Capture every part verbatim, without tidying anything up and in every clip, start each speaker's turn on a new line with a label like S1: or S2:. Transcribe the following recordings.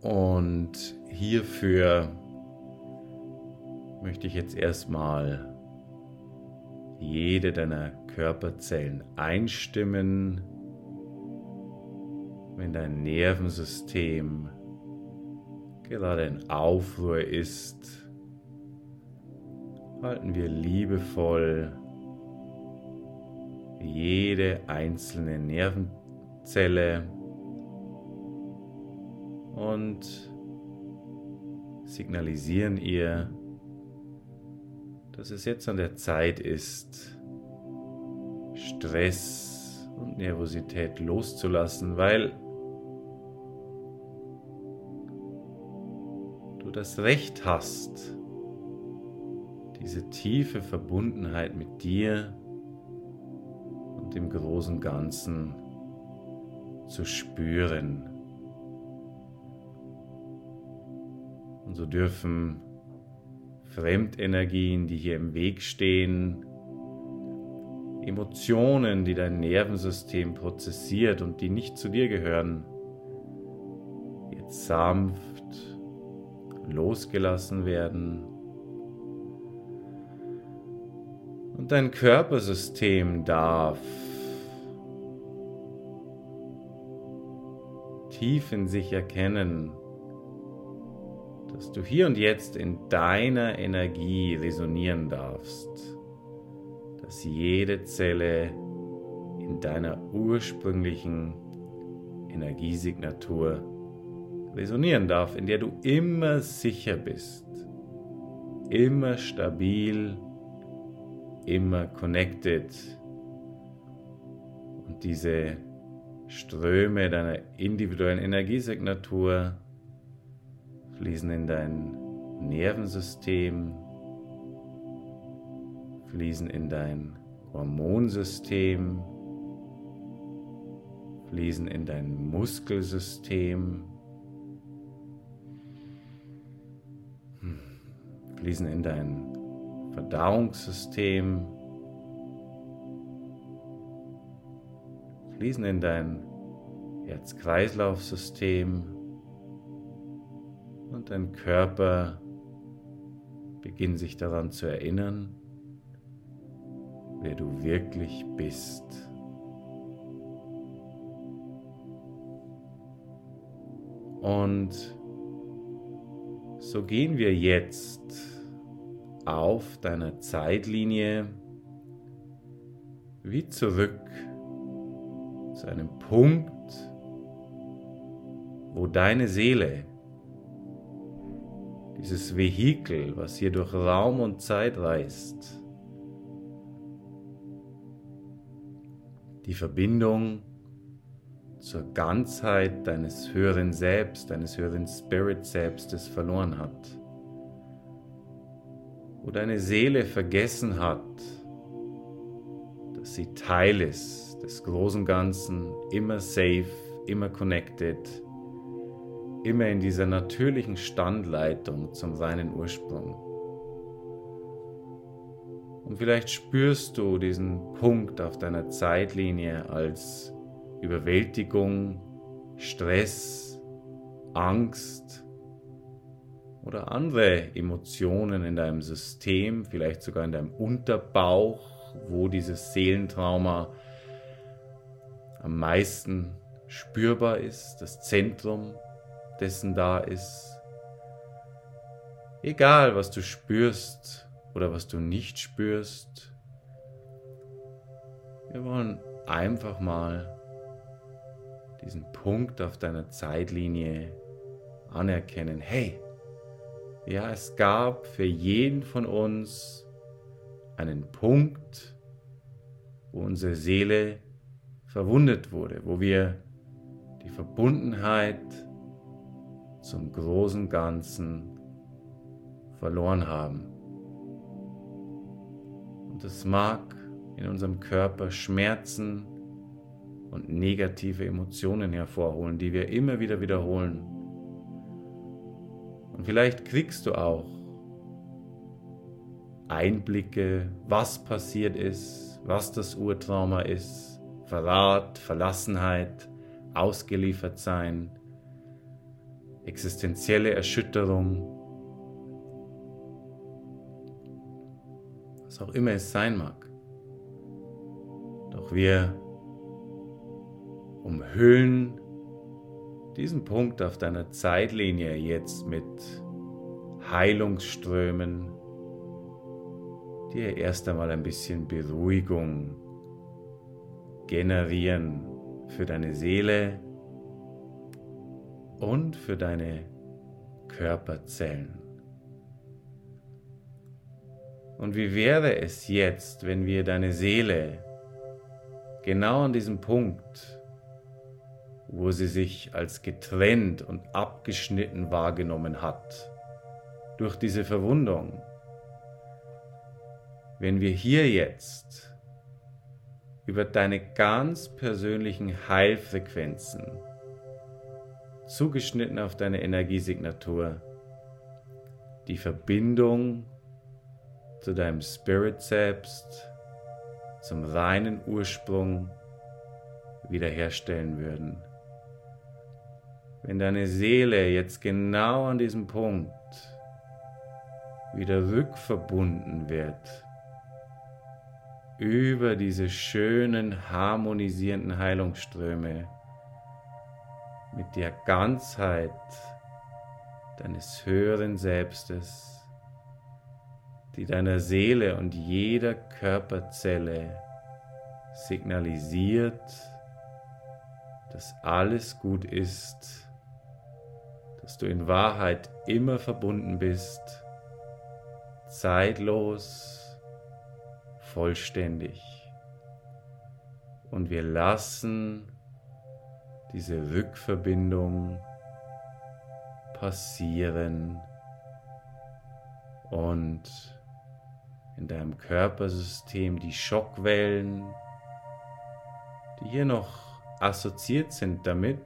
S1: Und hierfür möchte ich jetzt erstmal jede deiner Körperzellen einstimmen, wenn dein Nervensystem gerade in Aufruhr ist. Halten wir liebevoll jede einzelne Nervenzelle und signalisieren ihr, dass es jetzt an der Zeit ist, Stress und Nervosität loszulassen, weil du das Recht hast, diese tiefe Verbundenheit mit dir und dem großen Ganzen zu spüren. Und so dürfen Fremdenergien, die hier im Weg stehen, Emotionen, die dein Nervensystem prozessiert und die nicht zu dir gehören, jetzt sanft losgelassen werden. Und dein Körpersystem darf tief in sich erkennen, dass du hier und jetzt in deiner Energie resonieren darfst, dass jede Zelle in deiner ursprünglichen Energiesignatur resonieren darf, in der du immer sicher bist, immer stabil, immer connected. Und diese Ströme deiner individuellen Energiesignatur fließen in dein Nervensystem, fließen in dein Hormonsystem, fließen in dein Muskelsystem, fließen in dein Verdauungssystem, fließen in dein Herz-Kreislauf-System und dein Körper beginnt sich daran zu erinnern, wer du wirklich bist. Und so gehen wir jetzt auf deiner Zeitlinie wie zurück zu einem Punkt, wo deine Seele, dieses Vehikel, was hier durch Raum und Zeit reist, die Verbindung zur Ganzheit deines höheren Selbst, deines höheren Spirit-Selbstes verloren hat. Wo deine Seele vergessen hat, dass sie Teil ist des großen Ganzen, immer safe, immer connected, immer in dieser natürlichen Standleitung zum reinen Ursprung. Und vielleicht spürst du diesen Punkt auf deiner Zeitlinie als Überwältigung, Stress, Angst oder andere Emotionen in deinem System, vielleicht sogar in deinem Unterbauch, wo dieses Seelentrauma am meisten spürbar ist, das Zentrum dessen da ist. Egal, was du spürst oder was du nicht spürst, wir wollen einfach mal diesen Punkt auf deiner Zeitlinie anerkennen. Hey, ja, es gab für jeden von uns einen Punkt, wo unsere Seele verwundet wurde, wo wir die Verbundenheit zum großen Ganzen verloren haben. Und es mag in unserem Körper Schmerzen und negative Emotionen hervorholen, die wir immer wieder wiederholen. Und vielleicht kriegst du auch Einblicke, was passiert ist, was das Urtrauma ist, Verrat, Verlassenheit, ausgeliefert sein. existenzielle Erschütterung, was auch immer es sein mag. Doch wir umhüllen diesen Punkt auf deiner Zeitlinie jetzt mit Heilungsströmen, die erst einmal ein bisschen Beruhigung generieren für deine Seele und für deine Körperzellen. Und wie wäre es jetzt, wenn wir deine Seele genau an diesem Punkt, wo sie sich als getrennt und abgeschnitten wahrgenommen hat, durch diese Verwundung, wenn wir hier jetzt über deine ganz persönlichen Heilfrequenzen, zugeschnitten auf deine Energiesignatur, die Verbindung zu deinem Spirit selbst, zum reinen Ursprung wiederherstellen würden. Wenn deine Seele jetzt genau an diesem Punkt wieder rückverbunden wird, über diese schönen, harmonisierenden Heilungsströme mit der Ganzheit deines höheren Selbstes, die deiner Seele und jeder Körperzelle signalisiert, dass alles gut ist, dass du in Wahrheit immer verbunden bist, zeitlos, vollständig. Und wir lassen diese Rückverbindung passieren und in deinem Körpersystem die Schockwellen, die hier noch assoziiert sind damit,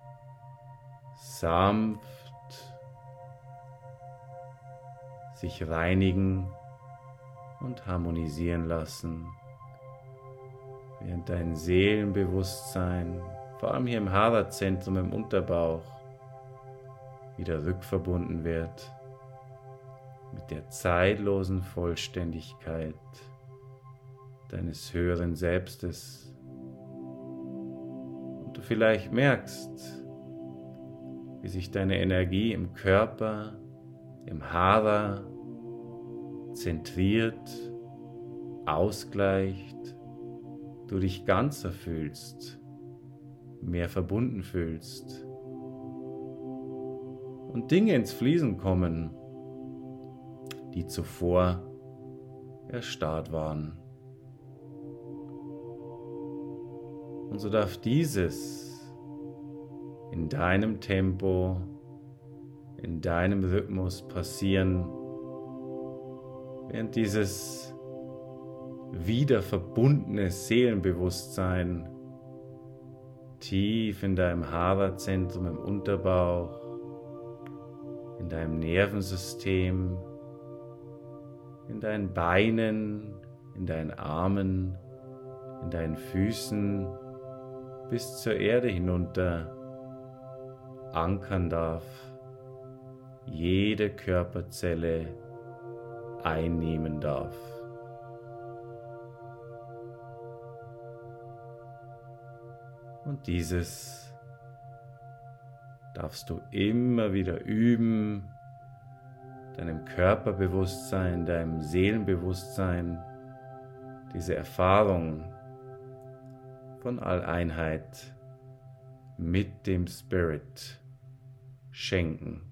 S1: sanft sich reinigen und harmonisieren lassen, während dein Seelenbewusstsein, vor allem hier im Hara-Zentrum im Unterbauch, wieder rückverbunden wird mit der zeitlosen Vollständigkeit deines höheren Selbstes. Und du vielleicht merkst, wie sich deine Energie im Körper, im Hara zentriert, ausgleicht, du dich ganzer fühlst, mehr verbunden fühlst und Dinge ins Fließen kommen, die zuvor erstarrt waren. Und so darf dieses in deinem Tempo, in deinem Rhythmus passieren, während dieses wieder verbundene Seelenbewusstsein tief in deinem Hara-Zentrum im Unterbauch, in deinem Nervensystem, in deinen Beinen, in deinen Armen, in deinen Füßen bis zur Erde hinunter ankern darf, jede Körperzelle einnehmen darf. Und dieses darfst du immer wieder üben, deinem Körperbewusstsein, deinem Seelenbewusstsein, diese Erfahrung von Alleinheit mit dem Spirit schenken.